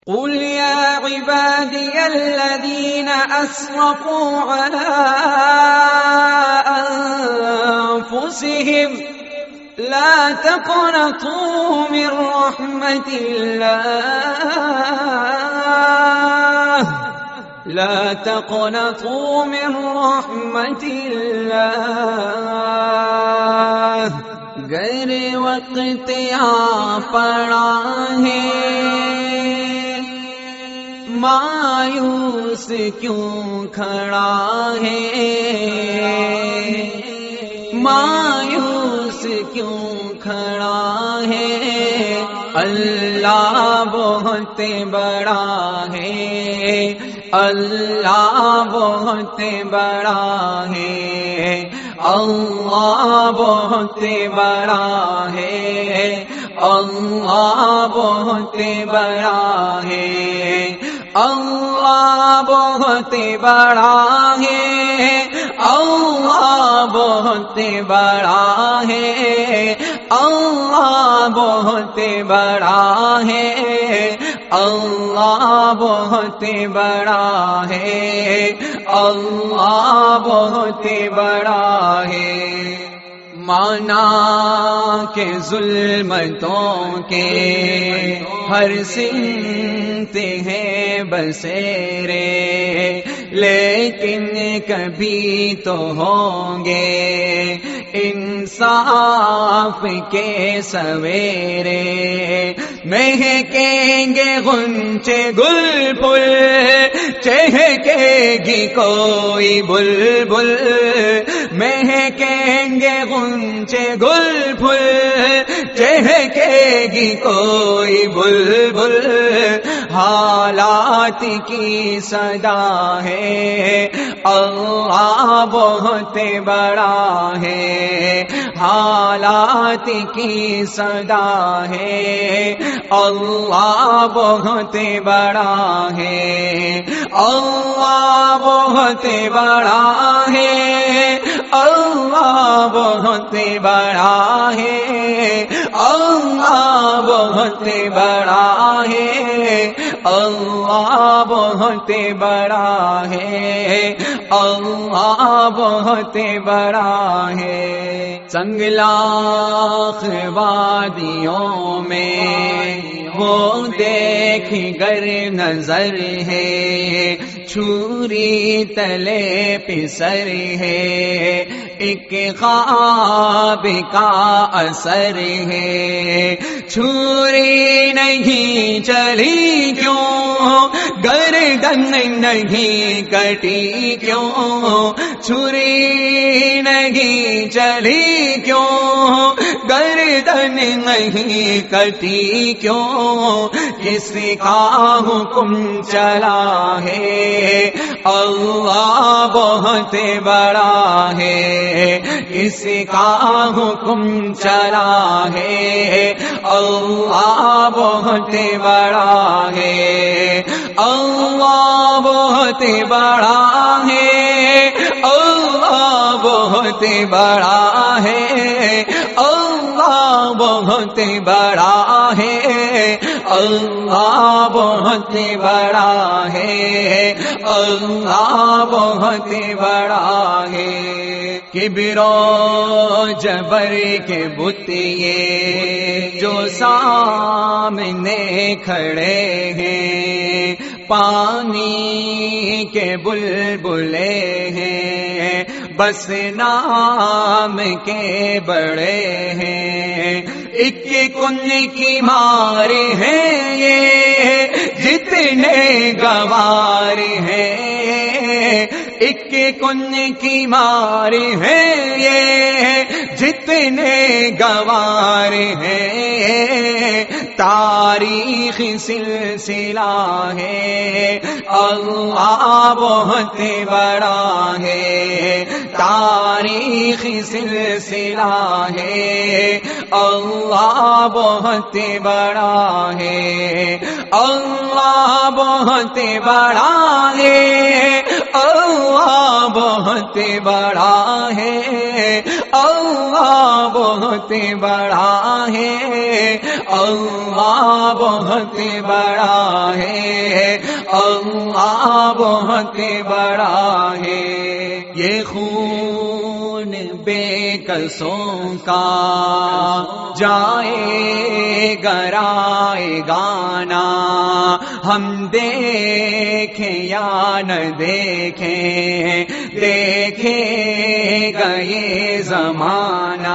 قل يا عبادي الذين أسرفوا على أنفسهم لا تقنطوا من رحمة الله لا تقنطوا من رحمة الله غیر وقت آ پڑا ہے مایوس کیوں کھڑا ہے مایوس کیوں کھڑا ہے اللہ بہت بڑا ہے اللہ بہت بڑا ہے اللہ بہت بڑا ہے اللہ بہت بڑا ہے اللہ بہت بڑا ہے اللہ بہت بڑا ہے اللہ بہت بڑا ہے اللہ بہت بڑا ہے اللہ بہت بڑا ہے مانا کہ ظلمتوں کے ہر سمت ہیں بسیرے لیکن کبھی تو ہوں گے انصاف کے سویرے مہکیں گے غنچے گل پل چہکے گی کوئی بلبل مہکیں گے غنچے گل پل چہکے گی کوئی بلبل حالات کی صدا ہے اللہ بہت بڑا ہے حالات کی صدا ہے اللہ بہت بڑا ہے اللہ بہت بڑا ہے اللہ بہت بڑا ہے اللہ بہت بڑا ہے اللہ بہت بڑا ہے اللہ بہت بڑا ہے سنگلاخ وادیوں میں وہ دیکھ گر نظر ہے چھری تلے پسر ہے ایک خواب کا اثر ہے چھری نہیں چلی کیوں گردن نہیں کٹی کیوں چھری نہیں چلی کیوں گردن نہیں کٹی کیوں کس کا حکم چلا ہے اللہ بہت بڑا ہے کس کا حکم چلا ہے اللہ بہت بڑا ہے اللہ بہت بڑا ہے اللہ بہت بڑا ہے اللہ بہت بڑا ہے اللہ بہت بڑا ہے اللہ بہت بڑا ہے کبر و جبر کے بت یہ جو سامنے کھڑے ہیں پانی کے بلبلے ہیں بس نام کے بڑے ہیں ایک کن کی مار ہے یہ جتنے گوار ہیں ایک کن کی مار ہے یہ جتنے گوار ہیں تاریخ سلسلہ ہے اللہ بہت بڑا ہے تاریخ سلسلہ ہے اللہ بہت بڑا ہے اللہ بہت بڑا ہے اللہ بہت بڑا ہے، اللہ بہت بڑا ہے، اللہ بہت بڑا ہے، اللہ بہت بڑا ہے۔ یہ خون بے کسوں کا جائے گرائے گانا، ہم دیکھیں یا نہ دیکھیں، دیکھے گئے زمانہ،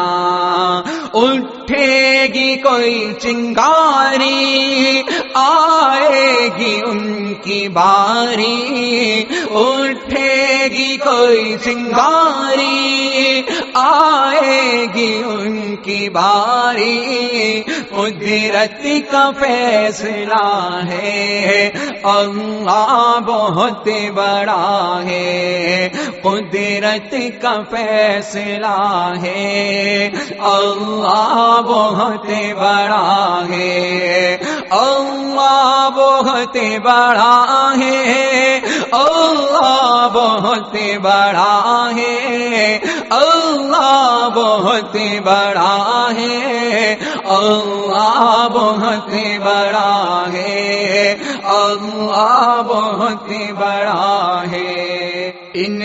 اٹھے گی کوئی چنگاری، آئے گی ان کی باری، اٹھے گی کوئی چنگاری، آئے گی ان کی باری، قدرت کا فیصلہ ہے، اللہ بہت بڑا ہے، قدرت کا فیصلہ ہے، اللہ بہت بڑا ہے، اللہ بہت بڑا ہے، اللہ بہت بڑا ہے، اللہ بہت بڑا ہے، اللہ بہت بڑا ہے، اللہ بہت بڑا ہے۔ ان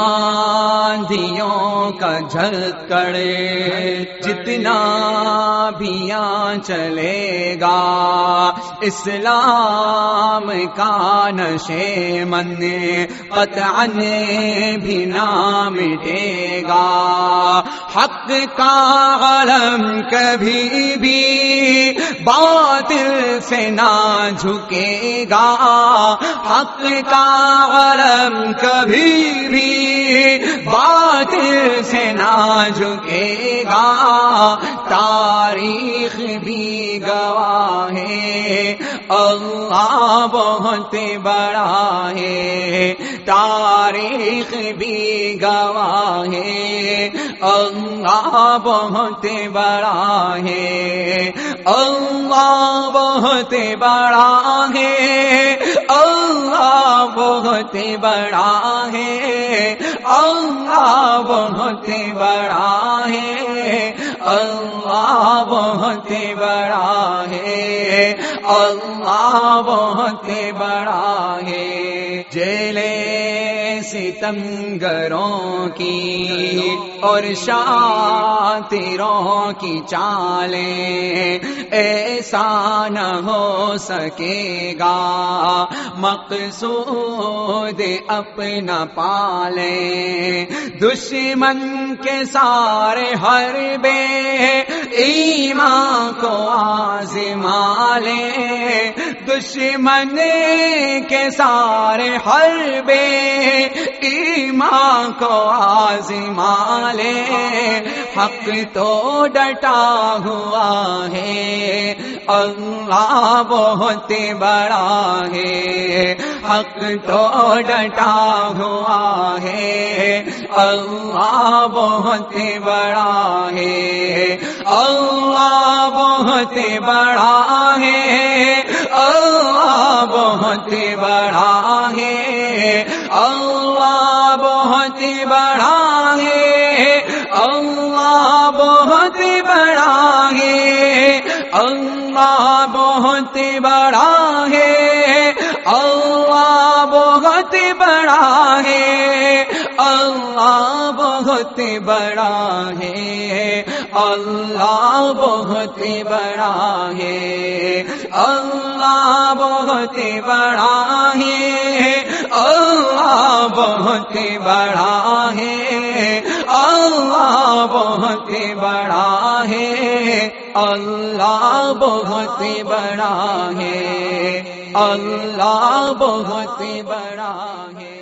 آندھیوں کا جھکڑ جتنا بھی چلے گا، اسلام کا نشے من قطعاً بھی نہ مٹے گا، حق کا علم کبھی بھی باطل سے نہ جھکے گا، حق کا علم کبھی بھی باطل سے نہ جھکے گا، تاریخ بھی گواہ ہے، اللہ بہت بڑا ہے، تاریخ بھی گواہ ہے، اللہ بہت بڑا ہے، اللہ بہت بڑا ہے، اللہ بہت بڑا ہے، اللہ بہت بڑا ہے، اللہ بہت بڑا ہے، اللہ بہت بڑا ہے۔ جیلے ستمگروں کی اور شاطروں کی چالیں ایسا نہ ہو سکے گا، مقصود اپنا پالیں، دشمن کے سارے حربے ایمان کو آزما لیں، دشمن کے سارے حربے ایمان کو آزما لیں، حق تو ڈٹا ہوا ہے، اللہ بہت بڑا ہے، حق تو ڈٹا ہوا ہے، اللہ بہت بڑا ہے، اللہ بہت بڑا ہے، اللہ بہت بڑا ہے، اللہ بہت بڑا ہے، اللہ بہت بڑا ہے، اللہ بہت بڑا ہے، اللہ بہت بڑا ہے، اللہ بہت بڑا ہے، اللہ بہت بڑا ہے، اللہ بہت بڑا ہے، اللہ بہت بڑا ہے، اللہ بہت بڑا ہے، اللہ بہت بڑا ہے، اللہ بہت بڑا ہے۔